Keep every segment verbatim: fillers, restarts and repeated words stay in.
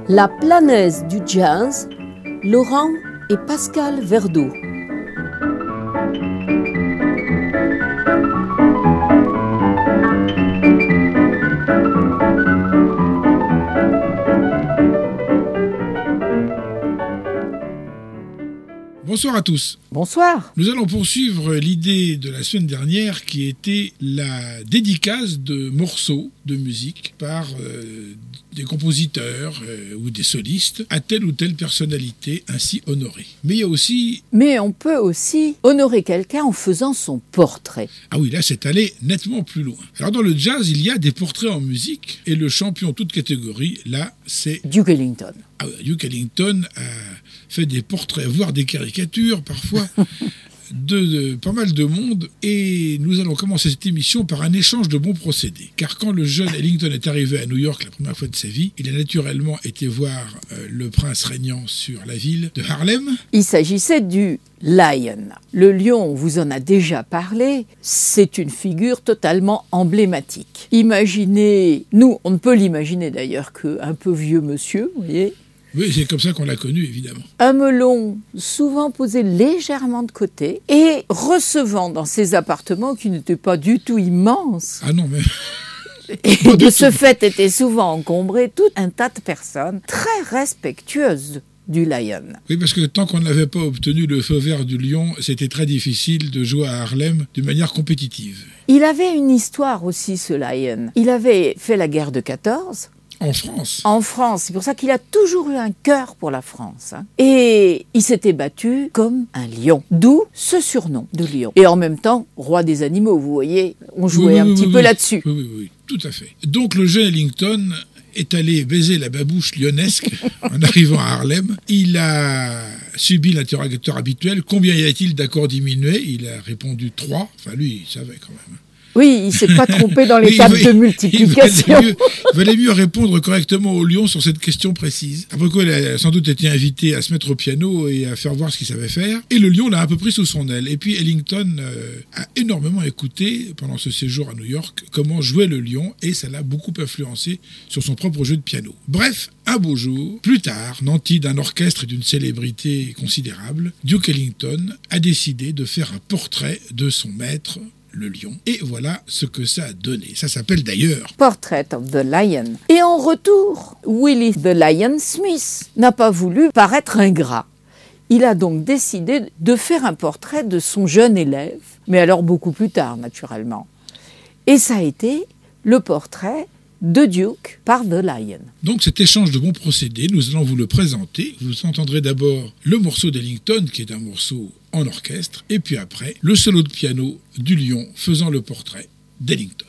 La Planaise du jazz, Laurent et Pascal Verdeau. Bonsoir à tous. Bonsoir. Nous allons poursuivre l'idée de la semaine dernière qui était la dédicace de morceaux de musique par euh, des compositeurs euh, ou des solistes à telle ou telle personnalité ainsi honorée. Mais il y a aussi... Mais on peut aussi honorer quelqu'un en faisant son portrait. Ah oui, là c'est allé nettement plus loin. Alors dans le jazz, il y a des portraits en musique et le champion toute catégorie, là, c'est... Duke Ellington. Ah oui, Duke Ellington a fait des portraits, voire des caricatures parfois, de, de pas mal de monde. Et nous allons commencer cette émission par un échange de bons procédés. Car quand le jeune Ellington est arrivé à New York la première fois de sa vie, il a naturellement été voir euh, le prince régnant sur la ville de Harlem. Il s'agissait du Lion. Le lion, on vous en a déjà parlé, c'est une figure totalement emblématique. Imaginez, nous, on ne peut l'imaginer d'ailleurs qu'un peu vieux monsieur, vous voyez. Oui, c'est comme ça qu'on l'a connu, évidemment. Un melon souvent posé légèrement de côté et recevant dans ses appartements qui n'étaient pas du tout immenses. Ah non, mais... Et de ce fait était souvent encombré tout un tas de personnes très respectueuses du Lion. Oui, parce que tant qu'on n'avait pas obtenu le feu vert du lion, c'était très difficile de jouer à Harlem de manière compétitive. Il avait une histoire aussi, ce Lion. Il avait fait la guerre de quatorze. En France. En France, c'est pour ça qu'il a toujours eu un cœur pour la France. Hein. Et il s'était battu comme un lion, d'où ce surnom de lion. Et en même temps, roi des animaux, vous voyez, on jouait oui, un oui, petit oui, peu oui. là-dessus. Oui, oui, oui, tout à fait. Donc le jeune Ellington est allé baiser la babouche lyonnesque en arrivant à Harlem. Il a subi l'interrogateur habituel. Combien y a-t-il d'accords diminués ? Il a répondu trois. Enfin, lui, il savait quand même. Oui, il ne s'est pas trompé dans les oui, tables oui, de multiplication. Il valait, mieux, il valait mieux répondre correctement au lion sur cette question précise. Après quoi, il a sans doute été invité à se mettre au piano et à faire voir ce qu'il savait faire. Et le lion l'a un peu pris sous son aile. Et puis Ellington euh, a énormément écouté, pendant ce séjour à New York, comment jouait le lion. Et ça l'a beaucoup influencé sur son propre jeu de piano. Bref, un beau jour, plus tard, nanti d'un orchestre et d'une célébrité considérable, Duke Ellington a décidé de faire un portrait de son maître, le lion. Et voilà ce que ça a donné. Ça s'appelle d'ailleurs Portrait of the Lion. Et en retour, Willie the Lion Smith n'a pas voulu paraître ingrat. Il a donc décidé de faire un portrait de son jeune élève, mais alors beaucoup plus tard, naturellement. Et ça a été le portrait de Duke par The Lion. Donc cet échange de bons procédés, nous allons vous le présenter. Vous entendrez d'abord le morceau d'Ellington, qui est un morceau en orchestre, et puis après, le solo de piano du lion faisant le portrait d'Ellington.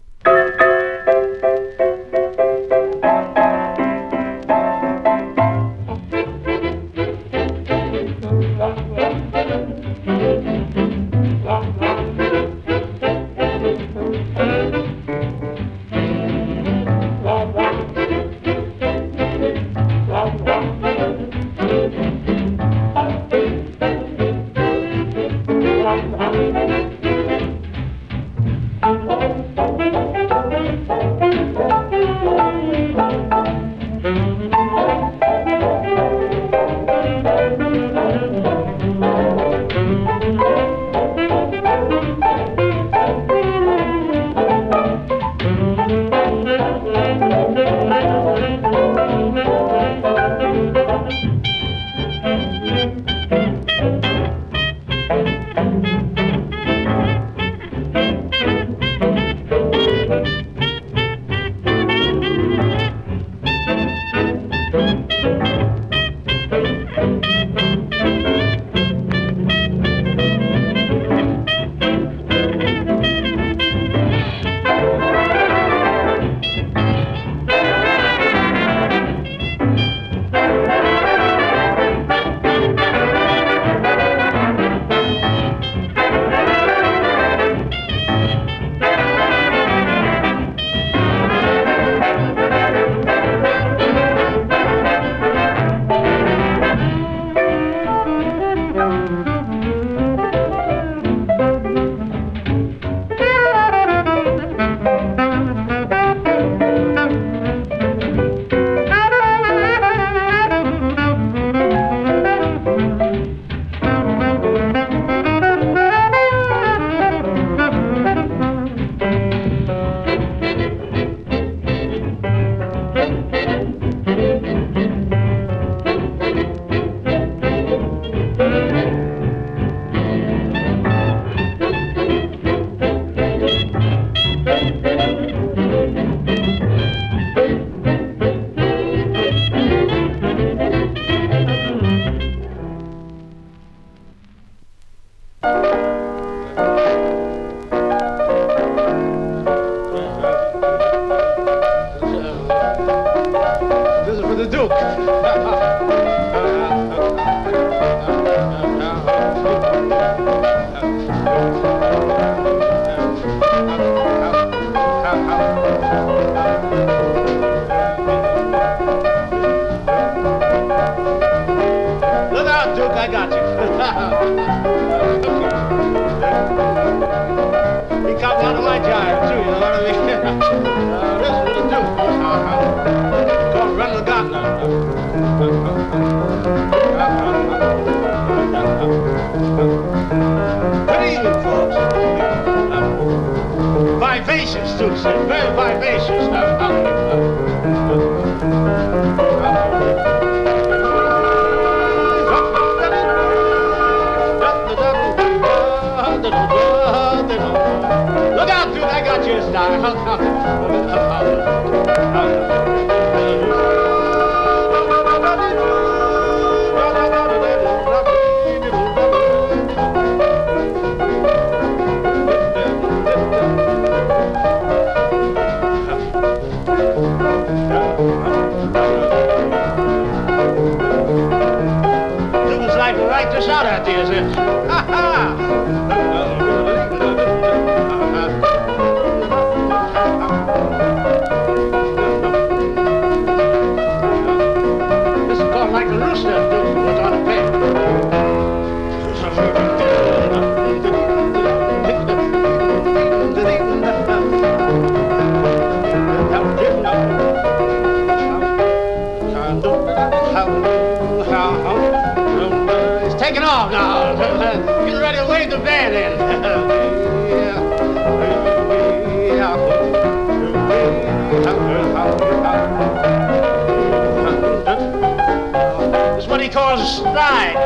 He comes out of my jive, too, you know what I mean? uh, this will do. Uh, called Run the Gauntlet. Good evening, folks. Uh, vivacious, too, sir. Very vivacious. Uh, uh, Look out, dude, I got you a star. Students like to write this out at you, is it? Ha ha! This is called like a rooster, dude, what's on a peg. It's taking off now. Getting ready to wave the band in. That's what he calls a stride.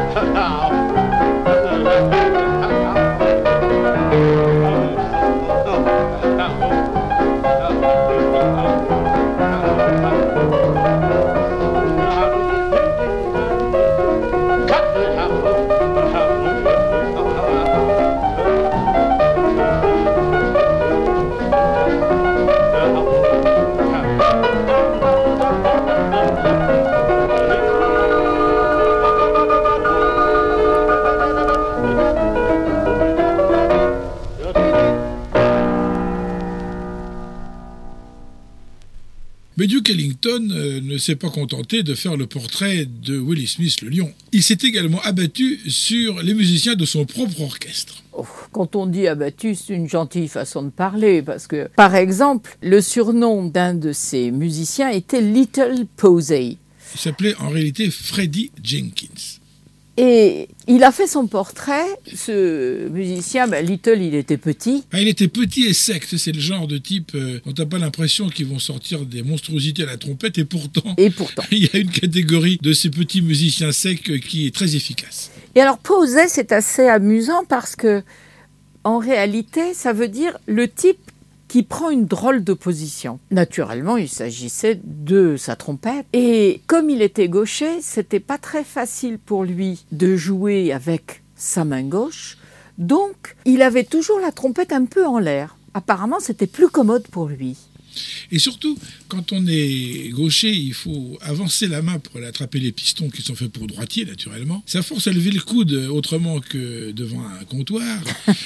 Mais Duke Ellington euh, ne s'est pas contenté de faire le portrait de Willie Smith le lion. Il s'est également abattu sur les musiciens de son propre orchestre. Oh, quand on dit abattu, c'est une gentille façon de parler, parce que, par exemple, le surnom d'un de ces musiciens était Little Posey. Il s'appelait en réalité Freddie Jenkins. Et il a fait son portrait, ce musicien, ben Little, il était petit. Ah, il était petit et sec, c'est le genre de type euh, dont t'as pas l'impression qu'ils vont sortir des monstruosités à la trompette, et pourtant, et pourtant. il y a une catégorie de ces petits musiciens secs qui est très efficace. Et alors, Posey, c'est assez amusant parce que, en réalité, ça veut dire le type qui prend une drôle de position. Naturellement, il s'agissait de sa trompette. Et comme il était gaucher, c'était pas très facile pour lui de jouer avec sa main gauche. Donc, il avait toujours la trompette un peu en l'air. Apparemment, c'était plus commode pour lui. Et surtout, quand on est gaucher, il faut avancer la main pour attraper les pistons qui sont faits pour droitier, naturellement. Ça force à lever le coude autrement que devant un comptoir.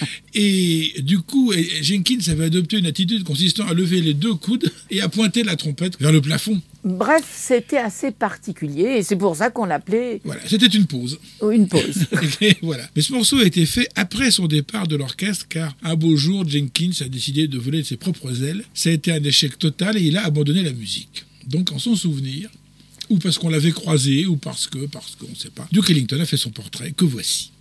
Et du coup, Jenkins avait adopté une attitude consistant à lever les deux coudes et à pointer la trompette vers le plafond. Bref, c'était assez particulier et c'est pour ça qu'on l'appelait... Voilà, c'était une pause. Une pause. Et voilà. Mais ce morceau a été fait après son départ de l'orchestre, car un beau jour, Jenkins a décidé de voler de ses propres ailes. Ça a été un échec total et il a abandonné la musique. Donc, en son souvenir, ou parce qu'on l'avait croisé, ou parce que, parce qu'on ne sait pas, Duke Ellington a fait son portrait, que voici.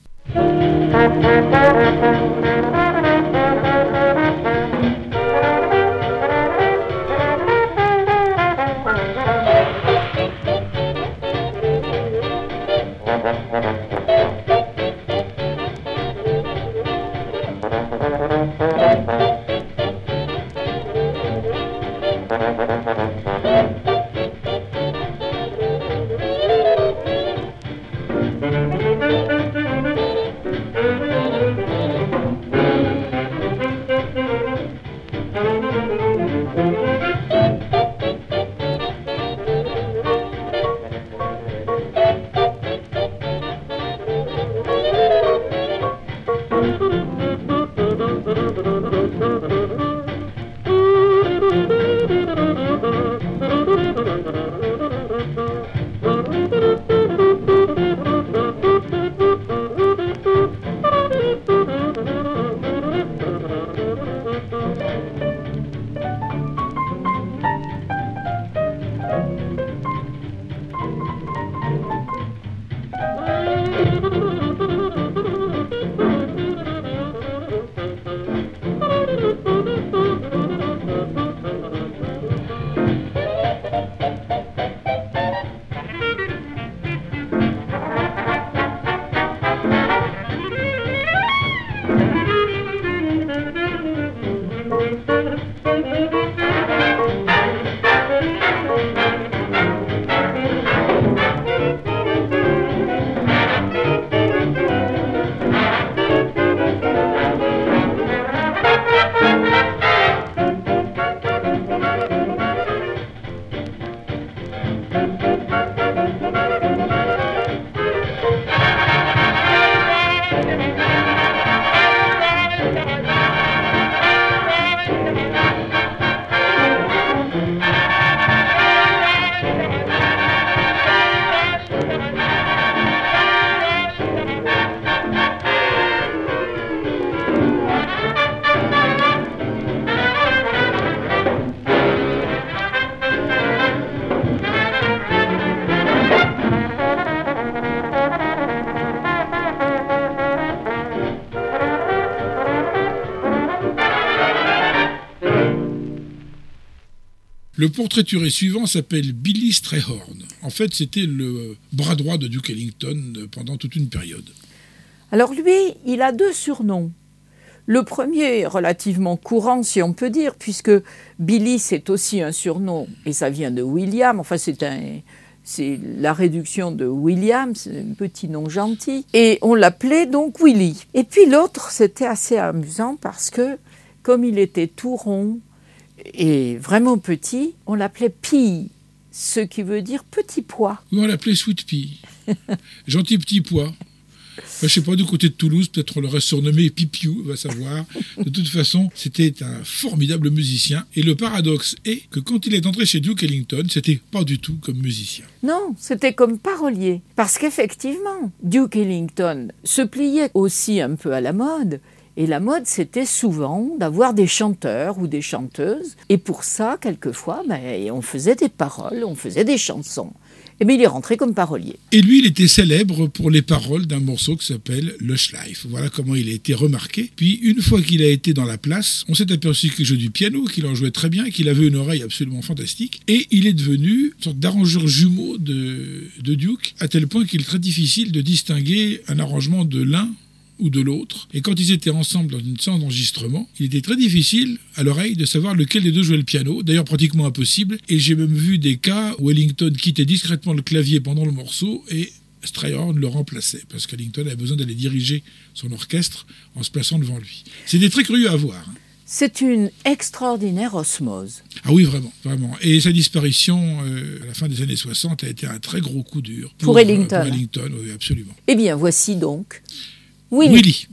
Le portraituré suivant s'appelle Billy Strayhorn. En fait, c'était le bras droit de Duke Ellington pendant toute une période. Alors lui, il a deux surnoms. Le premier est relativement courant, si on peut dire, puisque Billy, c'est aussi un surnom, et ça vient de William. Enfin, c'est, un, c'est la réduction de William, c'est un petit nom gentil. Et on l'appelait donc Willy. Et puis l'autre, c'était assez amusant parce que, comme il était tout rond et vraiment petit, on l'appelait Pea, ce qui veut dire petit pois. Ou on l'appelait Sweet Pea. Gentil petit pois. Je ne sais pas, du côté de Toulouse, peut-être on l'aurait surnommé Pipiou, on va savoir. De toute façon, c'était un formidable musicien. Et le paradoxe est que quand il est entré chez Duke Ellington, c'était pas du tout comme musicien. Non, c'était comme parolier. Parce qu'effectivement, Duke Ellington se pliait aussi un peu à la mode. Et la mode, c'était souvent d'avoir des chanteurs ou des chanteuses. Et pour ça, quelquefois, ben, on faisait des paroles, on faisait des chansons. Et bien, il est rentré comme parolier. Et lui, il était célèbre pour les paroles d'un morceau qui s'appelle Lush Life. Voilà comment il a été remarqué. Puis, une fois qu'il a été dans la place, on s'est aperçu qu'il jouait du piano, qu'il en jouait très bien, qu'il avait une oreille absolument fantastique. Et il est devenu une sorte d'arrangeur jumeau de, de Duke, à tel point qu'il est très difficile de distinguer un arrangement de l'un ou de l'autre. Et quand ils étaient ensemble dans une séance d'enregistrement, il était très difficile à l'oreille de savoir lequel des deux jouait le piano, d'ailleurs pratiquement impossible. Et j'ai même vu des cas où Ellington quittait discrètement le clavier pendant le morceau et Strayhorn le remplaçait, parce qu'Ellington avait besoin d'aller diriger son orchestre en se plaçant devant lui. C'était très curieux à voir. Hein. C'est une extraordinaire osmose. Ah oui, vraiment, vraiment. Et sa disparition euh, à la fin des années soixante a été un très gros coup dur. Pour, pour Ellington. Euh, pour Ellington, oui, absolument. Eh bien, voici donc Willy. Willy.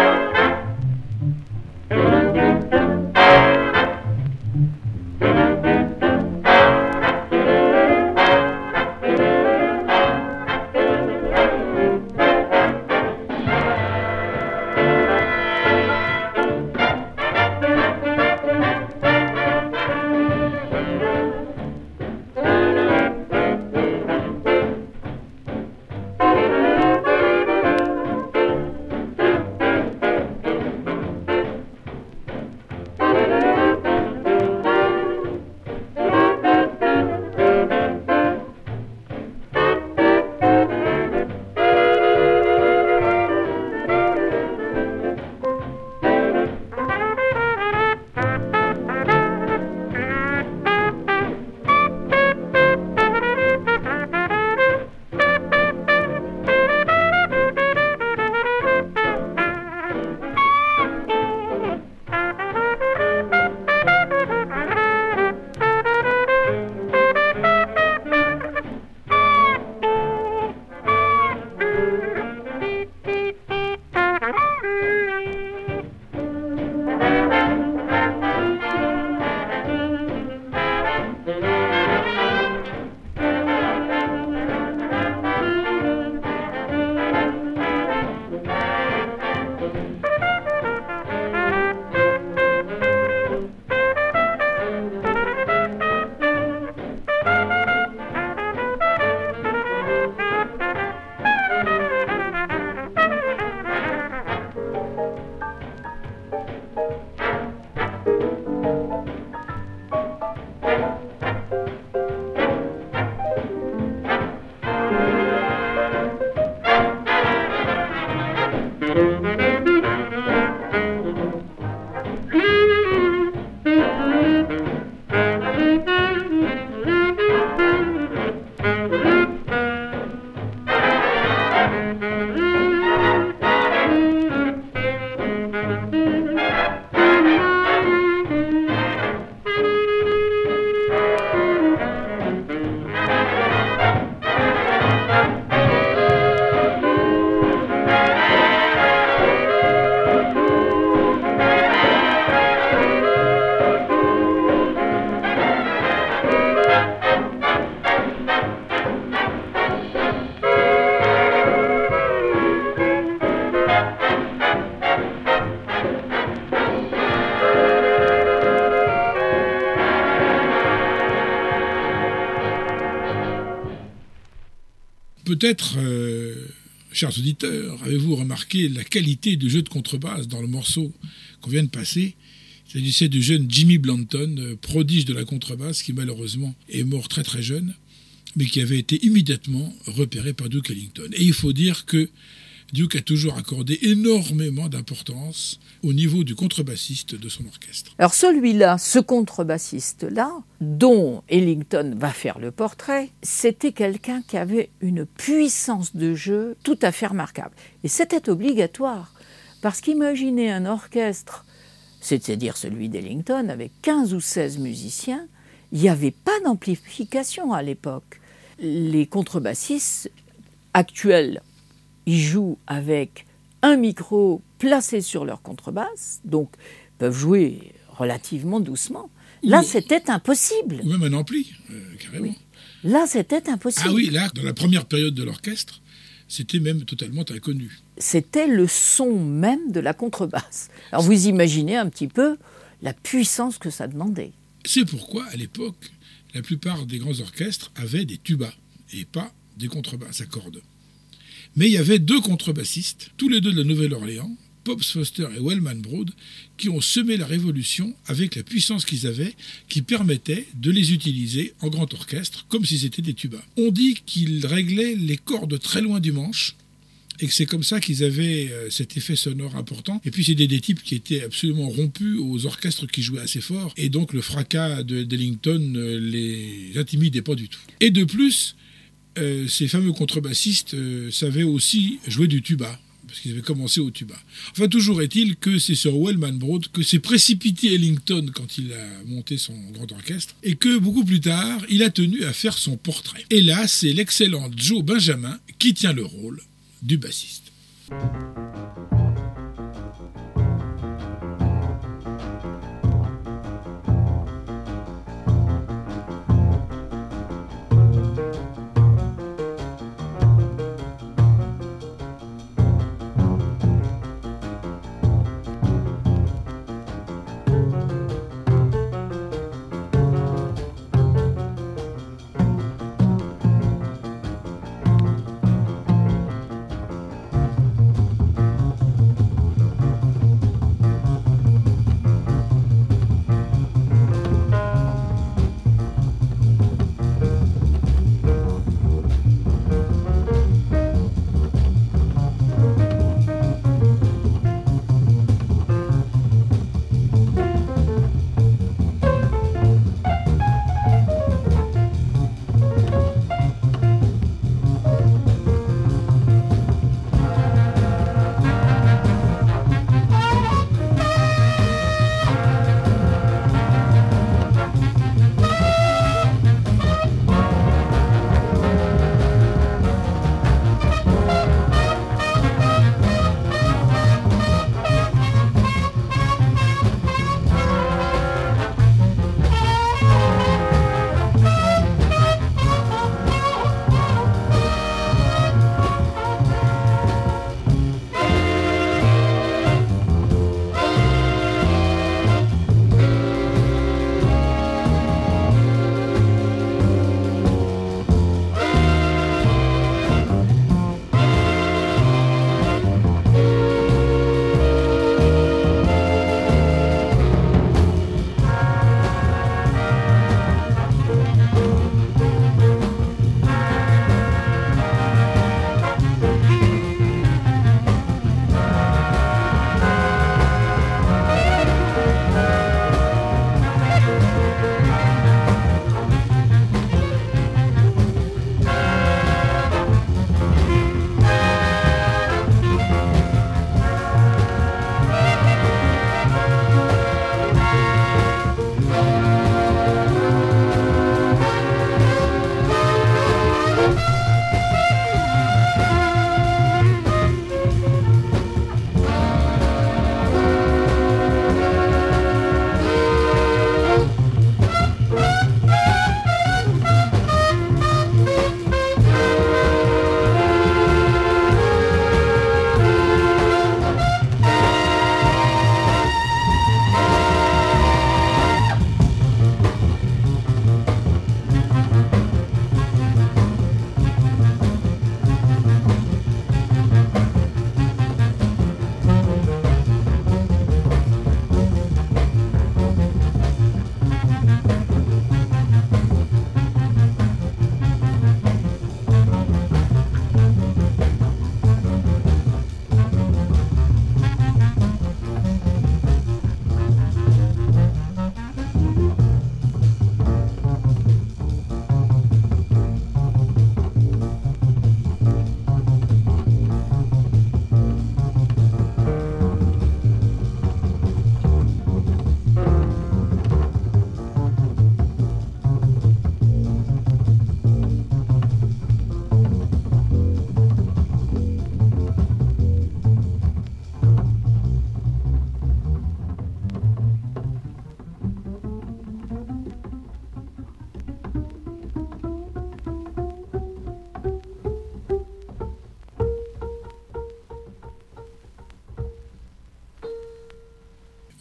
Peut-être, euh, chers auditeurs, avez-vous remarqué la qualité du jeu de contrebasse dans le morceau qu'on vient de passer, Il s'agissait du jeune Jimmy Blanton, prodige de la contrebasse, qui malheureusement est mort très très jeune, mais qui avait été immédiatement repéré par Duke Ellington. Et il faut dire que Duke a toujours accordé énormément d'importance au niveau du contrebassiste de son orchestre. Alors celui-là, ce contrebassiste-là, dont Ellington va faire le portrait, c'était quelqu'un qui avait une puissance de jeu tout à fait remarquable. Et c'était obligatoire, parce qu'imaginez un orchestre, c'est-à-dire celui d'Ellington, avec quinze ou seize musiciens, il n'y avait pas d'amplification à l'époque. Les contrebassistes actuels, ils jouent avec un micro placé sur leur contrebasse, donc peuvent jouer relativement doucement. Là, oui. C'était impossible. Ou même un ampli, euh, carrément. Oui. Là, c'était impossible. Ah oui, là, dans la première période de l'orchestre, c'était même totalement inconnu. C'était le son même de la contrebasse. Alors vous imaginez un petit peu la puissance que ça demandait. C'est pourquoi, à l'époque, la plupart des grands orchestres avaient des tubas et pas des contrebasses à cordes. Mais il y avait deux contrebassistes, tous les deux de la Nouvelle-Orléans, Pops Foster et Wellman Broad, qui ont semé la révolution avec la puissance qu'ils avaient, qui permettait de les utiliser en grand orchestre, comme si c'était des tubas. On dit qu'ils réglaient les cordes très loin du manche, et que c'est comme ça qu'ils avaient euh, cet effet sonore important. Et puis c'était des types qui étaient absolument rompus aux orchestres qui jouaient assez fort, et donc le fracas de, d'Ellington ne euh, les intimidait pas du tout. Et de plus, euh, ces fameux contrebassistes euh, savaient aussi jouer du tuba, parce qu'ils avaient commencé au tuba. Enfin, toujours est-il que c'est sur Wellman Broad que s'est précipité Ellington quand il a monté son grand orchestre, et que beaucoup plus tard, il a tenu à faire son portrait. Et là, c'est l'excellent Joe Benjamin qui tient le rôle du bassiste.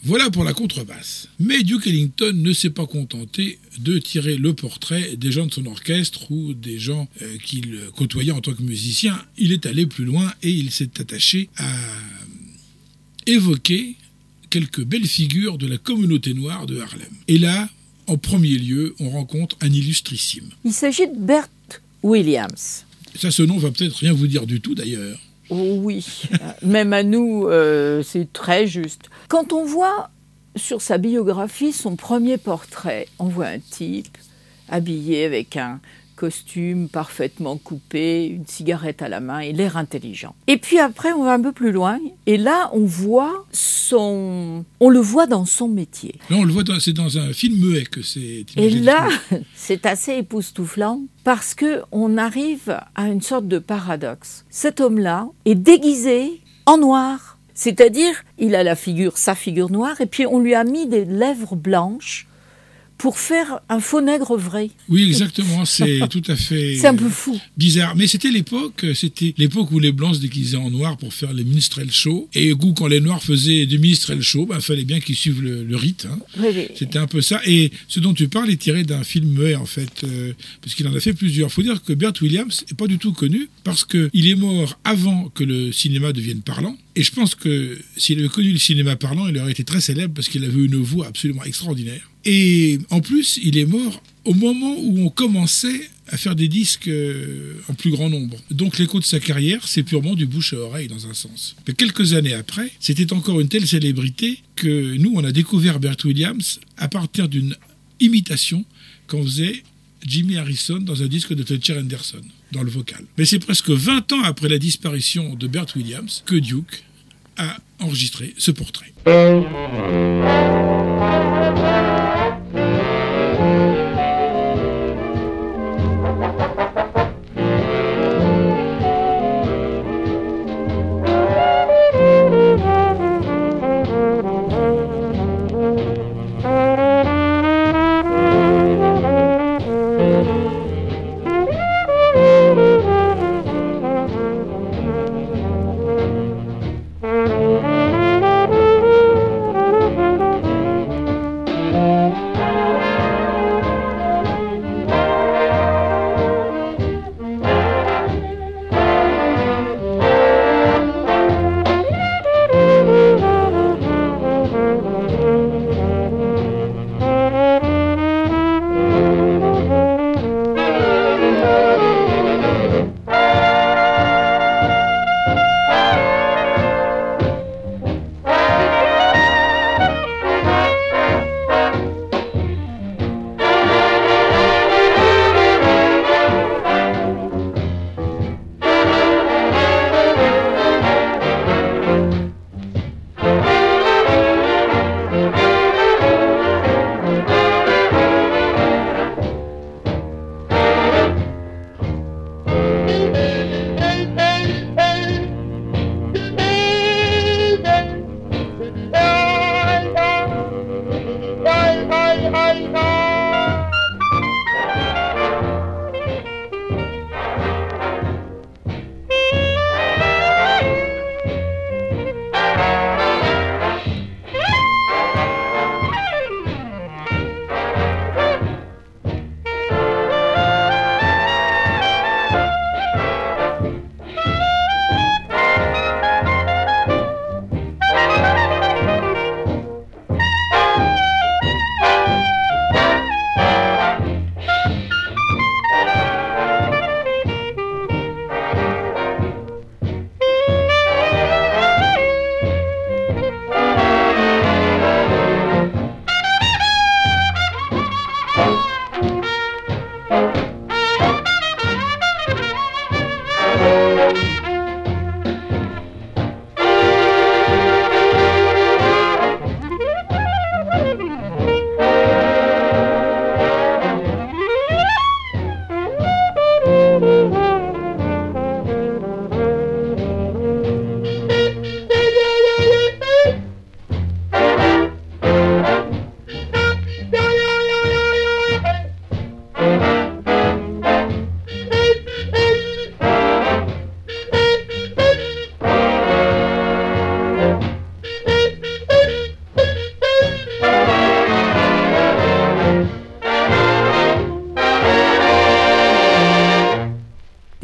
Voilà pour la contrebasse. Mais Duke Ellington ne s'est pas contenté de tirer le portrait des gens de son orchestre ou des gens euh, qu'il côtoyait en tant que musicien. Il est allé plus loin et il s'est attaché à évoquer quelques belles figures de la communauté noire de Harlem. Et là, en premier lieu, on rencontre un illustrissime. Il s'agit de Bert Williams. Ça, ce nom va peut-être rien vous dire du tout d'ailleurs. Oh oui, même à nous, euh, c'est très juste. Quand on voit sur sa biographie son premier portrait, on voit un type habillé avec un costume parfaitement coupé, une cigarette à la main et l'air intelligent. Et puis après, on va un peu plus loin et là, on voit son... On le voit dans son métier. Là, on le voit, dans... c'est dans un film muet que c'est... Et là, c'est assez époustouflant parce qu'on arrive à une sorte de paradoxe. Cet homme-là est déguisé en noir. C'est-à-dire, il a la figure, sa figure noire et puis on lui a mis des lèvres blanches pour faire un faux nègre vrai. Oui, exactement, c'est tout à fait c'est un peu fou. Bizarre. Mais c'était l'époque, c'était l'époque où les Blancs se déguisaient en noir pour faire les minstrel shows. Et où, quand les Noirs faisaient des minstrel shows, ben, il fallait bien qu'ils suivent le, le rite. Hein. Oui, oui. C'était un peu ça. Et ce dont tu parles est tiré d'un film muet, en fait, euh, parce qu'il en a fait plusieurs. Il faut dire que Bert Williams n'est pas du tout connu, parce qu'il est mort avant que le cinéma devienne parlant. Et je pense que s'il avait connu le cinéma parlant, il aurait été très célèbre, parce qu'il avait une voix absolument extraordinaire. Et en plus, il est mort au moment où on commençait à faire des disques en plus grand nombre. Donc l'écho de sa carrière, c'est purement du bouche à oreille dans un sens. Mais quelques années après, c'était encore une telle célébrité que nous, on a découvert Bert Williams à partir d'une imitation qu'on faisait Jimmy Harrison dans un disque de Fletcher Henderson, dans le vocal. Mais c'est presque vingt ans après la disparition de Bert Williams que Duke a enregistré ce portrait.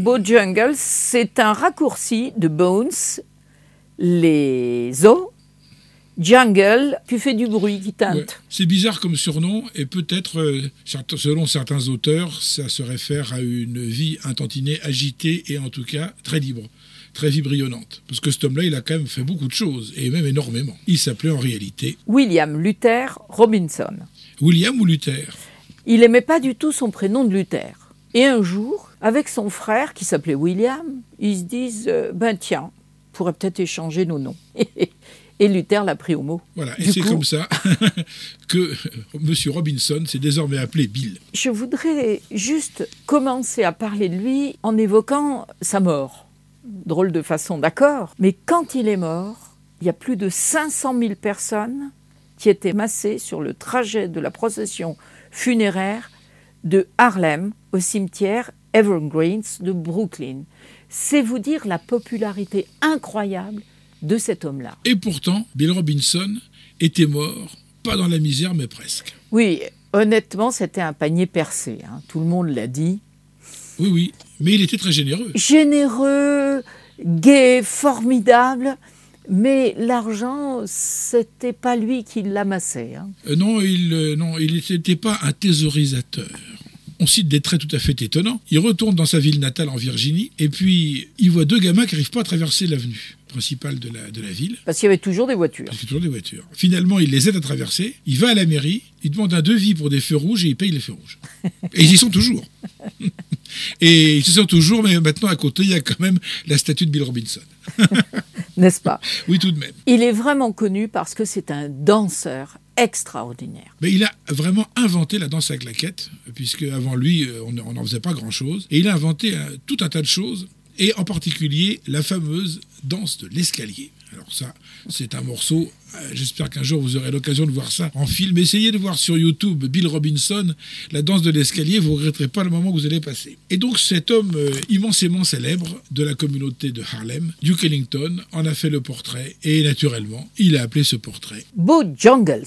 Bojangles, c'est un raccourci de Bones, les os. Jungle, tu fais du bruit qui teinte. Ouais. C'est bizarre comme surnom, et peut-être, euh, selon certains auteurs, ça se réfère à une vie intantinée, agitée et en tout cas très libre, très vibrionnante. Parce que cet homme-là, il a quand même fait beaucoup de choses, et même énormément. Il s'appelait en réalité William Luther Robinson. William ou Luther? Il aimait pas du tout son prénom de Luther. Et un jour, avec son frère qui s'appelait William, ils se disent euh, ben tiens, on pourrait peut-être échanger nos noms. Et Luther l'a pris au mot. Voilà, et Du c'est coup, comme ça que M. Robinson s'est désormais appelé Bill. Je voudrais juste commencer à parler de lui en évoquant sa mort. Drôle de façon, d'accord. Mais quand il est mort, il y a plus de cinq cent mille personnes qui étaient massées sur le trajet de la procession funéraire de Harlem au cimetière Evergreens de Brooklyn. C'est vous dire la popularité incroyable de cet homme-là. Et pourtant, Bill Robinson était mort, pas dans la misère, mais presque. Oui, honnêtement, c'était un panier percé, hein. Tout le monde l'a dit. Oui, oui, mais il était très généreux. Généreux, gai, formidable, mais l'argent, c'était pas lui qui l'amassait. Hein. Euh, non, il euh, non, il n'était pas un thésaurisateur. On cite des traits tout à fait étonnants. Il retourne dans sa ville natale en Virginie, et puis il voit deux gamins qui n'arrivent pas à traverser l'avenue principale de la, de la ville. Parce qu'il y avait toujours des voitures. Parce qu'il y a toujours des voitures. Finalement, il les aide à traverser, il va à la mairie, il demande un devis pour des feux rouges et il paye les feux rouges. Et ils y sont toujours. Et ils y sont toujours, mais maintenant à côté, il y a quand même la statue de Bill Robinson. N'est-ce pas? Oui, tout de même. Il est vraiment connu parce que c'est un danseur extraordinaire. Mais il a vraiment inventé la danse à claquettes, puisque avant lui, on n'en faisait pas grand-chose. Et il a inventé un, tout un tas de choses, et en particulier la fameuse danse de l'escalier. Alors ça, c'est un morceau, euh, j'espère qu'un jour vous aurez l'occasion de voir ça en film. Essayez de voir sur YouTube Bill Robinson, la danse de l'escalier, vous ne regretterez pas le moment que vous allez passer. Et donc cet homme euh, immensément célèbre de la communauté de Harlem, Duke Ellington, en a fait le portrait, et naturellement, il a appelé ce portrait Bojangles.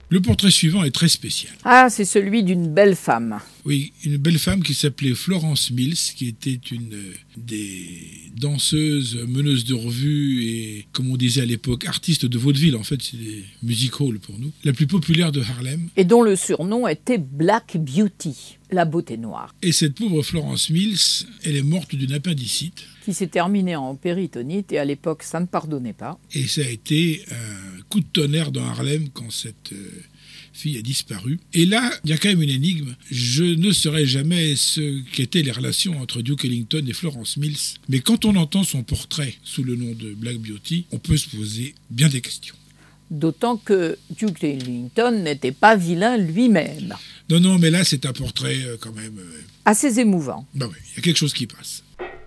Le portrait suivant est très spécial. Ah, c'est celui d'une belle femme. Oui, une belle femme qui s'appelait Florence Mills, qui était une euh, des danseuses, meneuses de revue et, comme on disait à l'époque, artiste de vaudeville. En fait, c'est des music halls pour nous. La plus populaire de Harlem. Et dont le surnom était Black Beauty, la beauté noire. Et cette pauvre Florence Mills, elle est morte d'une appendicite. Qui s'est terminée en péritonite, et à l'époque, ça ne pardonnait pas. Et ça a été un coup de tonnerre dans Harlem quand cette euh, fille a disparu. Et là, il y a quand même une énigme. Je ne saurais jamais ce qu'étaient les relations entre Duke Ellington et Florence Mills. Mais quand on entend son portrait sous le nom de Black Beauty, on peut se poser bien des questions. D'autant que Duke Ellington n'était pas vilain lui-même. Non, non, mais là, c'est un portrait euh, quand même... Euh... assez émouvant. Ben oui, il y a quelque chose qui passe.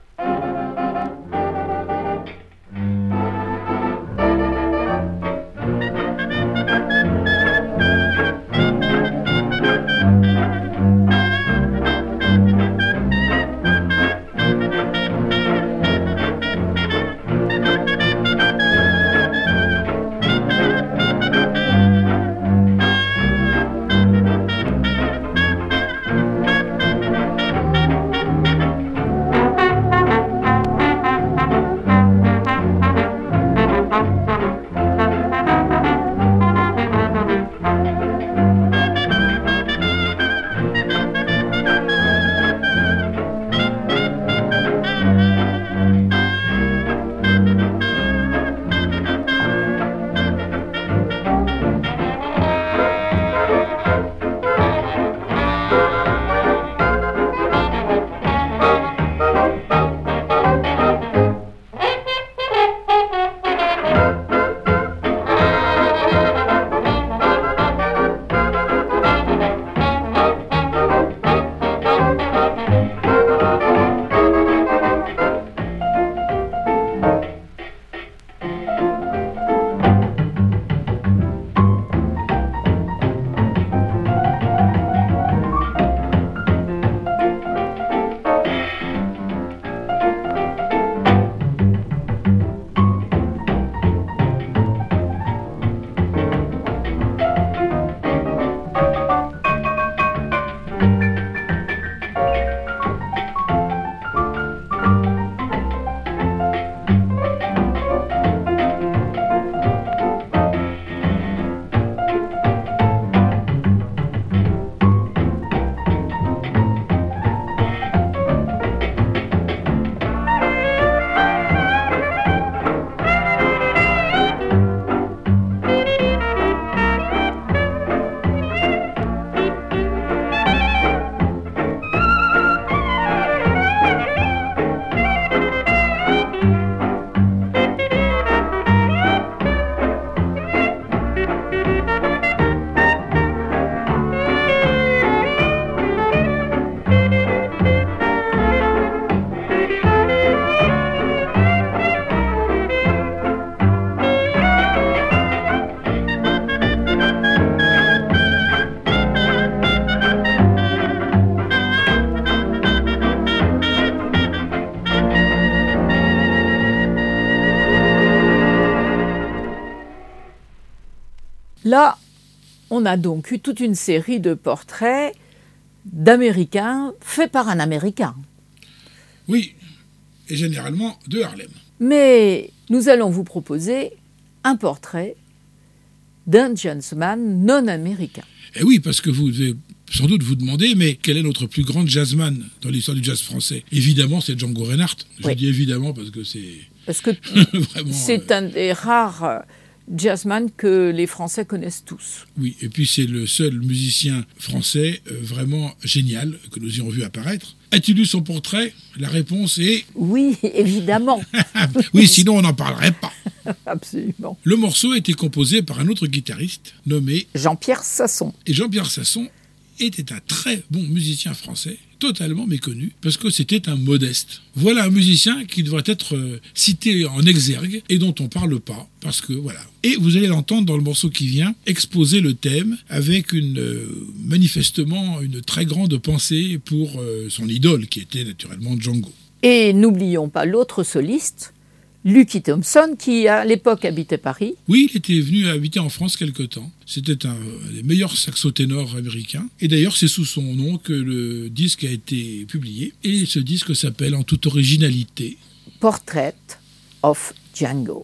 Là, on a donc eu toute une série de portraits d'Américains faits par un Américain. Oui, et généralement de Harlem. Mais nous allons vous proposer un portrait d'un jazzman non américain. Et oui, parce que vous devez sans doute vous demander, mais quel est notre plus grand jazzman dans l'histoire du jazz français? Évidemment, c'est Django Reinhardt. Je oui. dis évidemment parce que c'est... Parce que vraiment, c'est euh... un des rares jazzman que les Français connaissent tous. Oui, et puis c'est le seul musicien français euh, vraiment génial que nous ayons vu apparaître. As-tu lu son portrait? La réponse est... Oui, évidemment. Oui, sinon on n'en parlerait pas. Absolument. Le morceau a été composé par un autre guitariste nommé Jean-Pierre Sasson. Et Jean-Pierre Sasson était un très bon musicien français, totalement méconnu, parce que c'était un modeste. Voilà un musicien qui devrait être euh, cité en exergue et dont on ne parle pas, parce que voilà. Et vous allez l'entendre dans le morceau qui vient, exposer le thème avec une, euh, manifestement une très grande pensée pour euh, son idole, qui était naturellement Django. Et n'oublions pas l'autre soliste, Lucky Thompson, qui à l'époque habitait Paris. Oui, il était venu habiter en France quelque temps. C'était un des meilleurs saxoténors américains. Et d'ailleurs, c'est sous son nom que le disque a été publié. Et ce disque s'appelle en toute originalité Portrait of Django.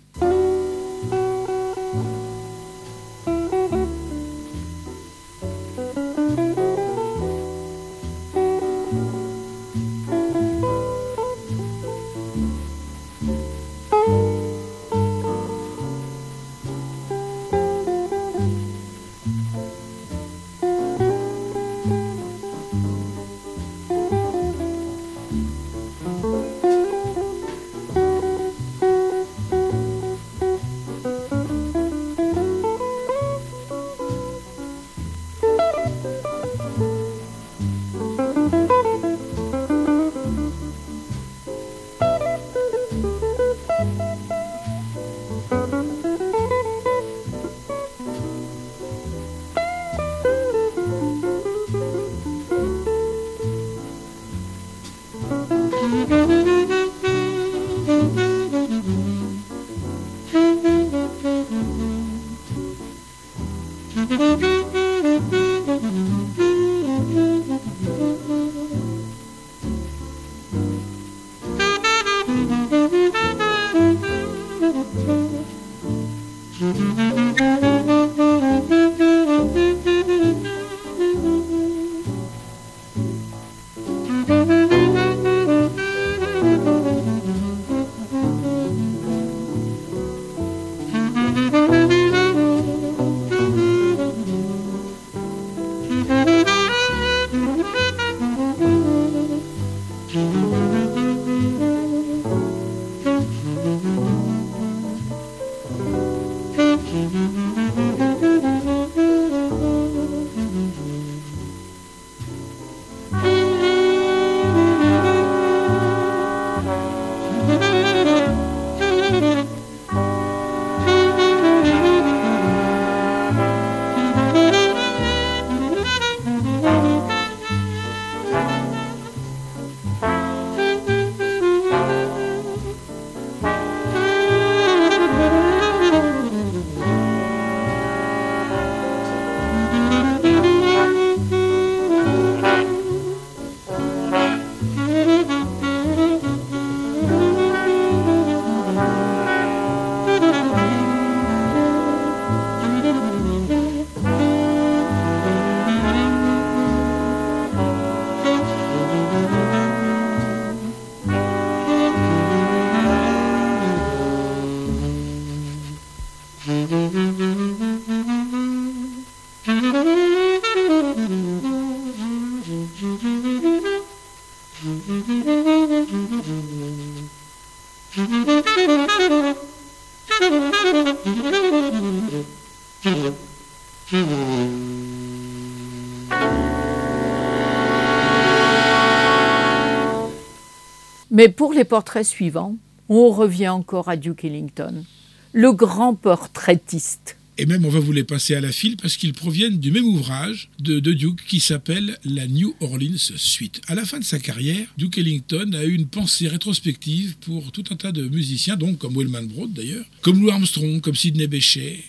Mais pour les portraits suivants, on revient encore à Duke Ellington, le grand portraitiste. Et même on va vous les passer à la file parce qu'ils proviennent du même ouvrage de, de Duke qui s'appelle la New Orleans Suite. À la fin de sa carrière, Duke Ellington a eu une pensée rétrospective pour tout un tas de musiciens, donc comme Wellman Broad d'ailleurs, comme Louis Armstrong, comme Sidney Bechet.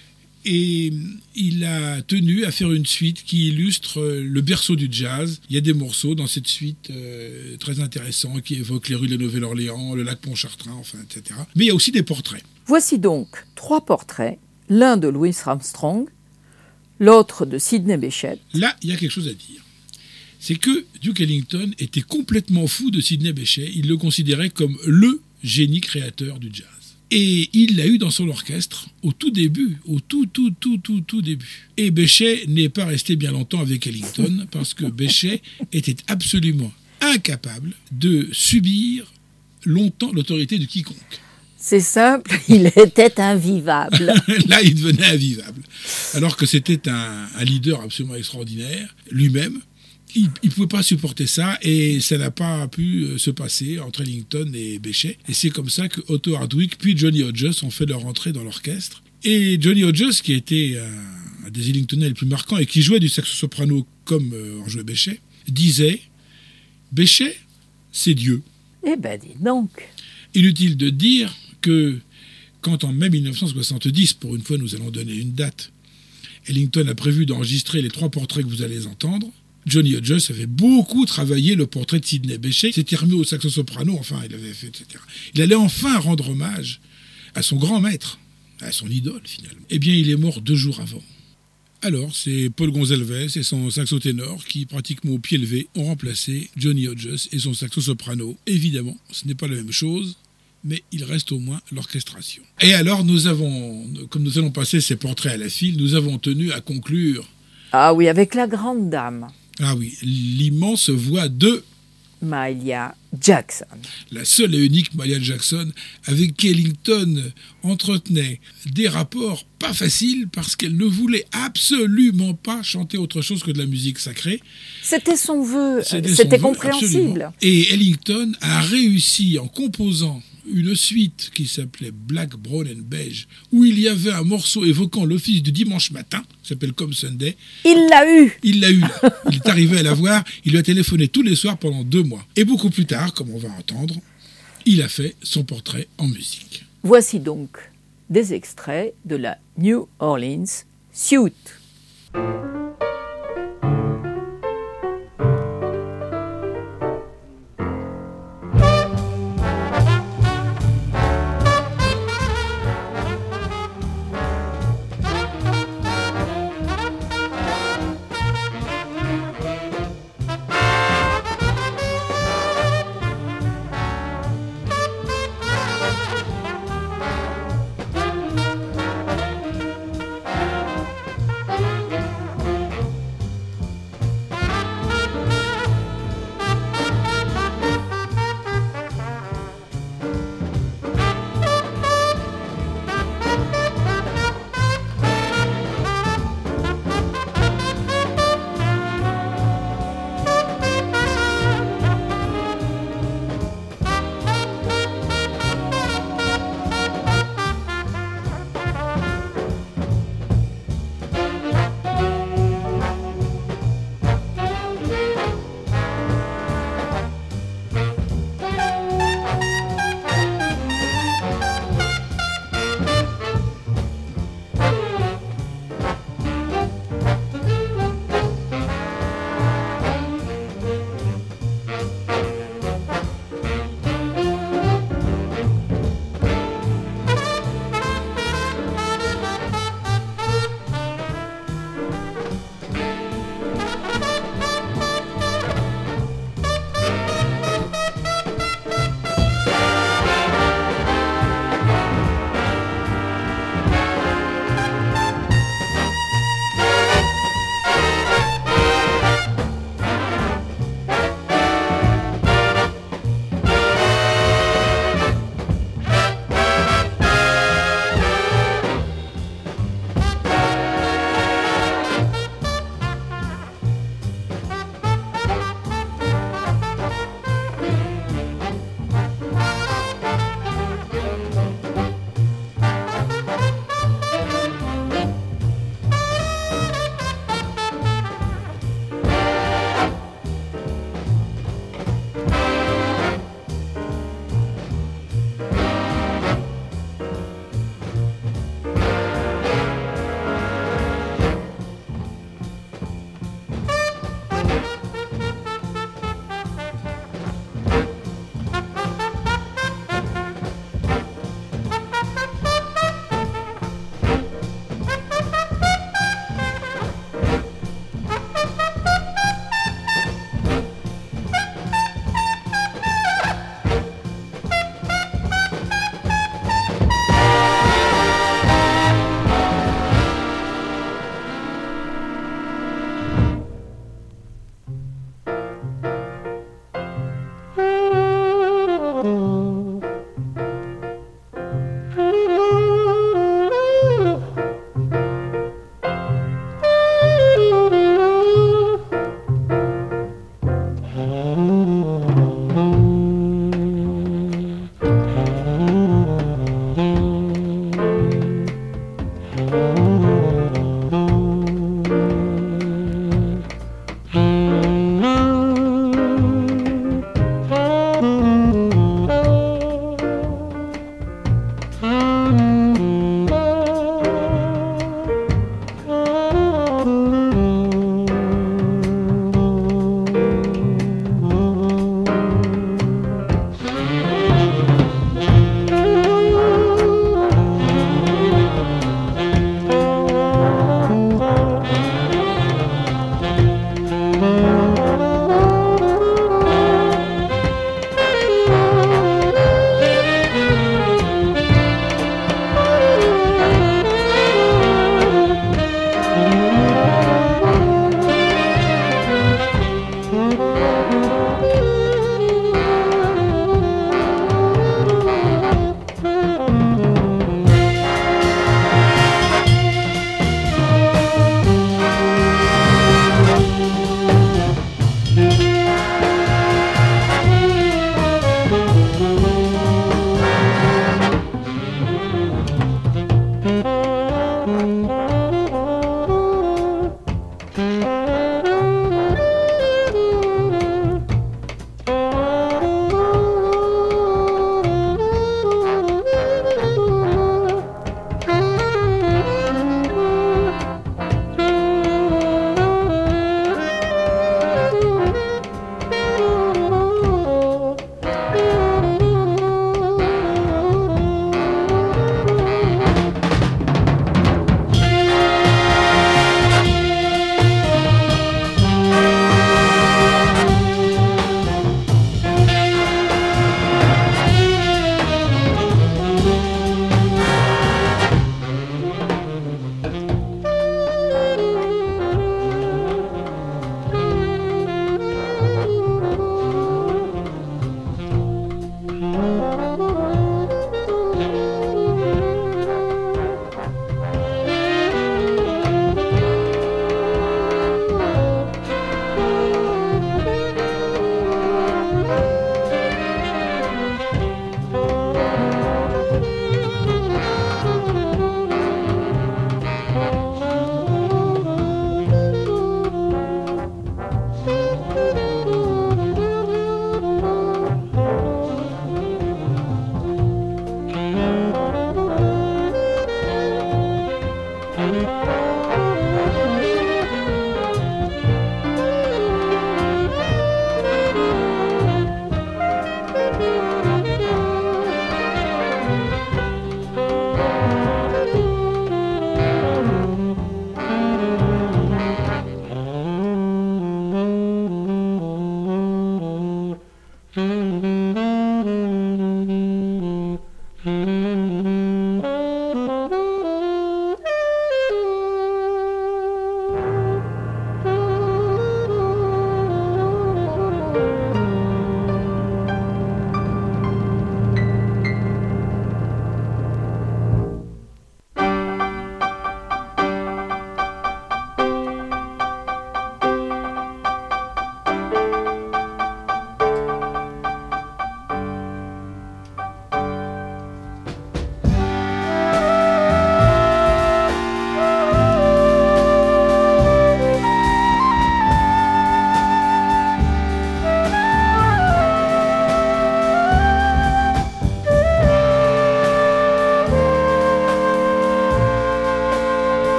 Et il a tenu à faire une suite qui illustre le berceau du jazz. Il y a des morceaux dans cette suite euh, très intéressants qui évoquent les rues de la Nouvelle-Orléans, le lac Pontchartrain, enfin, et cetera. Mais il y a aussi des portraits. Voici donc trois portraits, l'un de Louis Armstrong, l'autre de Sidney Bechet. Là, il y a quelque chose à dire. C'est que Duke Ellington était complètement fou de Sidney Bechet. Il le considérait comme le génie créateur du jazz. Et il l'a eu dans son orchestre au tout début, au tout, tout, tout, tout, tout début. Et Bechet n'est pas resté bien longtemps avec Ellington parce que Bechet était absolument incapable de subir longtemps l'autorité de quiconque. C'est simple, il était invivable. Là, il devenait invivable. Alors que c'était un, un leader absolument extraordinaire, lui-même. Il ne pouvait pas supporter ça et ça n'a pas pu se passer entre Ellington et Bechet. Et c'est comme ça que Otto Hardwick puis Johnny Hodges ont fait leur entrée dans l'orchestre. Et Johnny Hodges, qui était un, un des Ellingtonais les plus marquants et qui jouait du saxo-soprano comme euh, en jouait Bechet, disait « Bechet, c'est Dieu ». Eh ben, dis donc. Inutile de dire que quand en mai mille neuf cent soixante-dix, pour une fois nous allons donner une date, Ellington a prévu d'enregistrer les trois portraits que vous allez entendre, Johnny Hodges avait beaucoup travaillé le portrait de Sidney Bechet, s'était remis au saxo-soprano, enfin il avait fait, et cetera. Il allait enfin rendre hommage à son grand maître, à son idole finalement. Eh bien il est mort deux jours avant. Alors c'est Paul Gonzalez et son saxo-ténor qui, pratiquement au pied levé, ont remplacé Johnny Hodges et son saxo-soprano. Évidemment, ce n'est pas la même chose, mais il reste au moins l'orchestration. Et alors nous avons, comme nous allons passer ces portraits à la file, nous avons tenu à conclure. Ah oui, avec la grande dame. Ah oui, l'immense voix de Mahalia Jackson. La seule et unique Mahalia Jackson, avec qui Ellington entretenait des rapports pas faciles parce qu'elle ne voulait absolument pas chanter autre chose que de la musique sacrée. C'était son vœu, c'était, c'était son compréhensible. Vœu, et Ellington a réussi en composant une suite qui s'appelait Black, Brown and Beige, où il y avait un morceau évoquant l'office du dimanche matin, qui s'appelle Comme Sunday. Il l'a eu Il l'a eu, là. Il est arrivé à la voir, il lui a téléphoné tous les soirs pendant deux mois. Et beaucoup plus tard, comme on va entendre, il a fait son portrait en musique. Voici donc des extraits de la New Orleans Suite.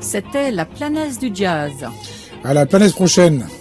C'était la planète du jazz. À la planète prochaine.